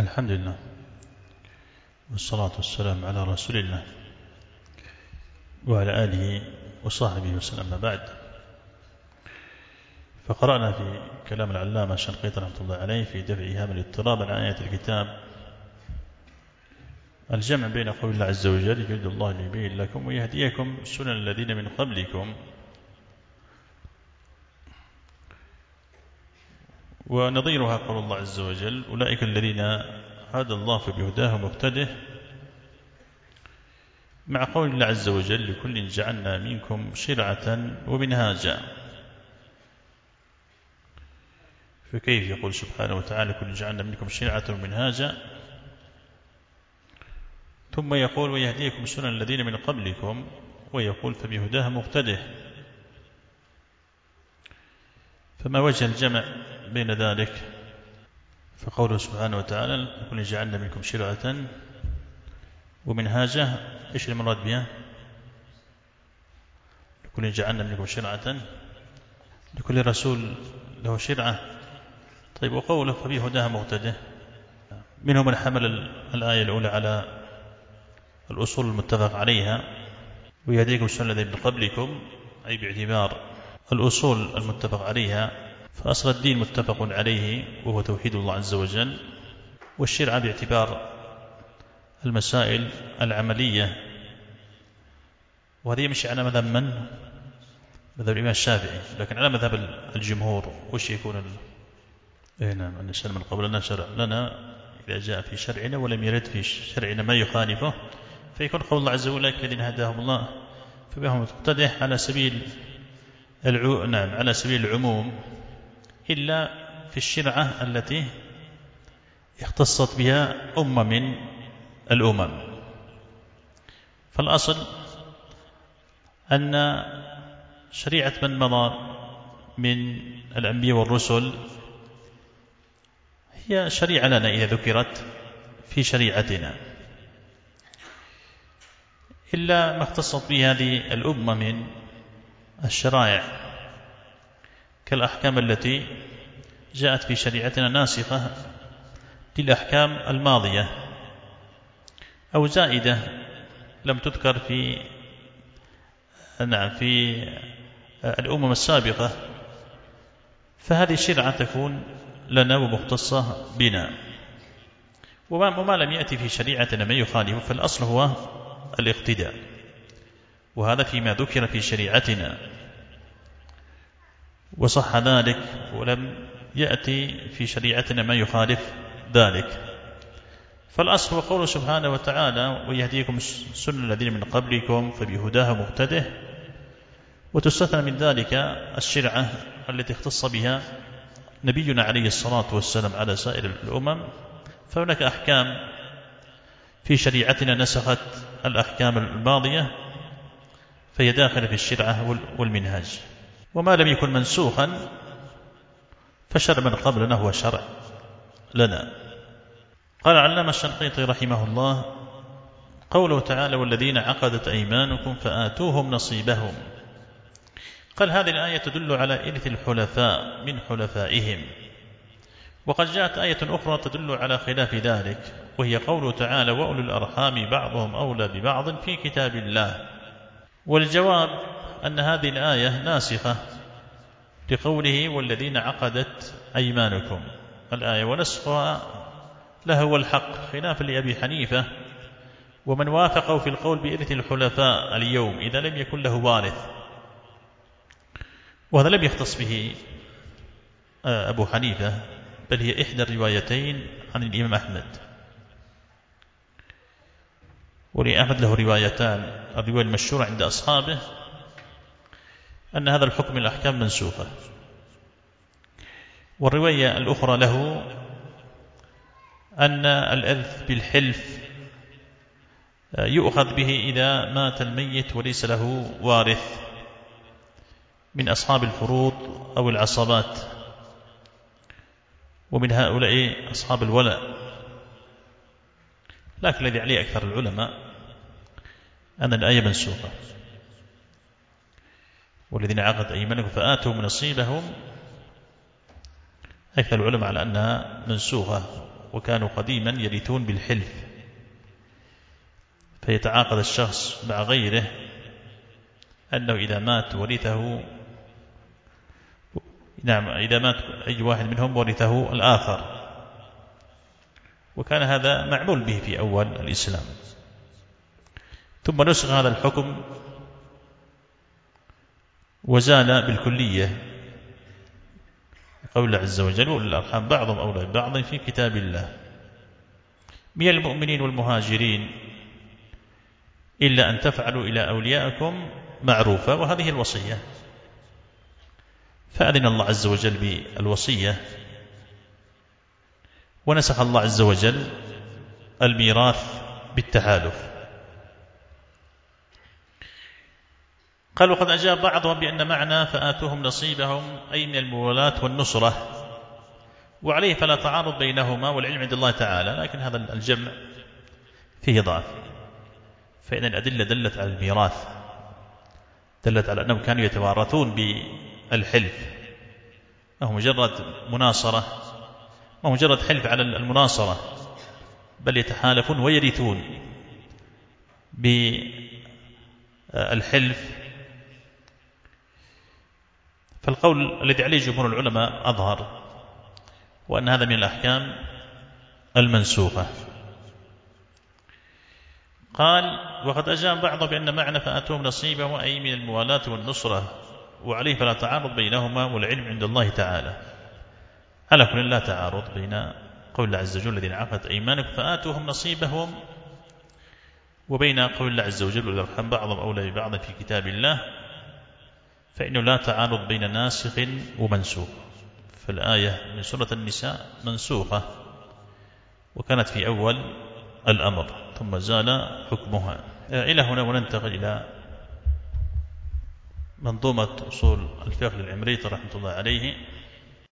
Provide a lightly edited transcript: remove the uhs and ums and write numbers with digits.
الحمد لله والصلاة والسلام على رسول الله وعلى آله وصحبه وسلم. بعد، فقرأنا في كلام العلامة الشنقيطي رحمة الله عليه في دفع إيهام الاضطراب عن آية الكتاب الجمع بين قول الله عز وجل يريد الله ليبين لكم ويهديكم سنن الذين من قبلكم، ونظيرها قول الله عز وجل أولئك الذين هدى الله فبهداه مقتده، مع قول الله عز وجل لكل جعلنا منكم شرعة ومنهاجا. فكيف يقول سبحانه وتعالى كل جعلنا منكم شرعة ومنهاجا، ثم يقول ويهديكم سنن الذين من قبلكم، ويقول فبهداه مقتده؟ فما وجه الجمع بين ذلك؟ فقوله سبحانه وتعالى كل جعلنا منكم شرعة ومنهاجا، إيش المراد بها؟ لكل جعلنا منكم شرعة، لكل رسول له شرعة. طيب، وقوله فبهداه مقتده، منهم من حمل الآية الأولى على الأصول المتفق عليها ويهديكم السنن الذين من قبلكم، أي باعتبار الأصول المتفق عليها، فأصل الدين متفق عليه وهو توحيد الله عز وجل، والشرع باعتبار المسائل العملية، وهذه مش على مذهب من؟ مذهب الإمام الشافعي، لكن على مذهب الجمهور وش يكون نعم، أن الشرع من قبلنا شرع لنا إذا جاء في شرعنا ولم يرد في شرعنا ما يخالفه، فيكون قول الله عز وجل الذين هداهم الله فبهم مقتده على سبيل على سبيل العموم، إلا في الشرعة التي اختصت بها أمة من الأمم. فالأصل أن شريعة من مضى من الأنبياء والرسل هي شريعة لنا إذا ذكرت في شريعتنا، إلا ما اختصت به هذه الأمة من الشرائع كالأحكام التي جاءت في شريعتنا ناسخة للأحكام الماضية أو زائدة لم تذكر في الأمم السابقة، فهذه الشرعة تكون لنا ومختصة بنا. وما لم يأتي في شريعتنا ما يخالف، فالأصل هو الاقتداء، وهذا فيما ذكر في شريعتنا وصح ذلك، ولم يأتي في شريعتنا ما يخالف ذلك. فالأصل هو قوله سبحانه وتعالى ويهديكم سنن الذين من قبلكم فبهداه مقتده، وتستثنى من ذلك الشرعة التي اختص بها نبينا عليه الصلاة والسلام على سائر الأمم. فهناك أحكام في شريعتنا نسخت الأحكام الماضية، فهي داخلة في الشرعة والمنهاج. وما لم يكن منسوخا فشرع من قبلنا هو شرع لنا. قال العلامة الشنقيطي رحمه الله قوله تعالى والذين عقدت أيمانكم فآتوهم نصيبهم، قال هذه الآية تدل على إرث الحلفاء من حلفائهم، وقد جاءت آية أخرى تدل على خلاف ذلك، وهي قوله تعالى وأولو الأرحام بعضهم أولى ببعض في كتاب الله. والجواب أن هذه الآية ناسخة لقوله والذين عقدت أيمانكم الآية، ونسخها له هو الحق، خلافا لأبي حنيفة ومن وافقه في القول بإرث الحلفاء اليوم إذا لم يكن له وارث، وهذا لم يختص به أبو حنيفة، بل هي إحدى الروايتين عن الإمام أحمد. ولأحمد له روايتان، الرواية المشهورة عند أصحابه أن هذا الحكم الأحكام منسوخة، والرواية الأخرى له أن الإرث بالحلف يؤخذ به إذا مات الميت وليس له وارث من أصحاب الفروض أو العصبات، ومن هؤلاء أصحاب الولاء. لكن الذي عليه أكثر العلماء أن الآية منسوخة، والذين عقدت أيمانكم فآتوا نصيبهم، أكثر العلماء على أنها منسوخة، وكانوا قديما يرثون بالحلف، فيتعاقد الشخص مع غيره أنه إذا مات ورثه، نعم إذا مات أي واحد منهم ورثه الآخر، وكان هذا معمول به في أول الإسلام. ثم نسخ هذا الحكم وزال بالكلية، قول الله عز وجل: وأولي الأرحام بعضهم أولى ببعض في كتاب الله من المؤمنين والمهاجرين إلا أن تفعلوا إلى أوليائكم معروفا. وهذه الوصية، فأذن الله عز وجل بالوصية، ونسخ الله عز وجل الميراث بالتحالف. قال: وقد أجاب بعضهم بأن معنى فآتوهم نصيبهم أي من الموالاة والنصرة، وعليه فلا تعارض بينهما والعلم عند الله تعالى. لكن هذا الجمع فيه ضعف، فإن الأدلة دلت على الميراث، دلت على أنهم كانوا يتوارثون بالحلف، ما هو مجرد مناصرة، ما هو مجرد حلف على المناصرة، بل يتحالفون ويرثون بالحلف. فالقول الذي عليه جمهور العلماء أظهر، وأن هذا من الأحكام المنسوخة. قال: وقد أجاب بعضهم بأن معنى فآتوهم نصيبهم أي من الموالاة والنصرة، وعليه فلا تعارض بينهما والعلم عند الله تعالى. على كل لا تعارض بين قول الله عز وجل: الذين عقدت أيمانكم فآتوهم نصيبهم، وبين قول الله عز وجل: وأولي الأرحام بعضهم أولى ببعض في كتاب الله، فإنه لا تعارض بين ناسخ ومنسوخ. فالآية من سورة النساء منسوخة، وكانت في أول الأمر، ثم زال حكمها. إلى هنا، وننتقل إلى منظومة أصول الفقه للعمريطي رحمة الله عليه.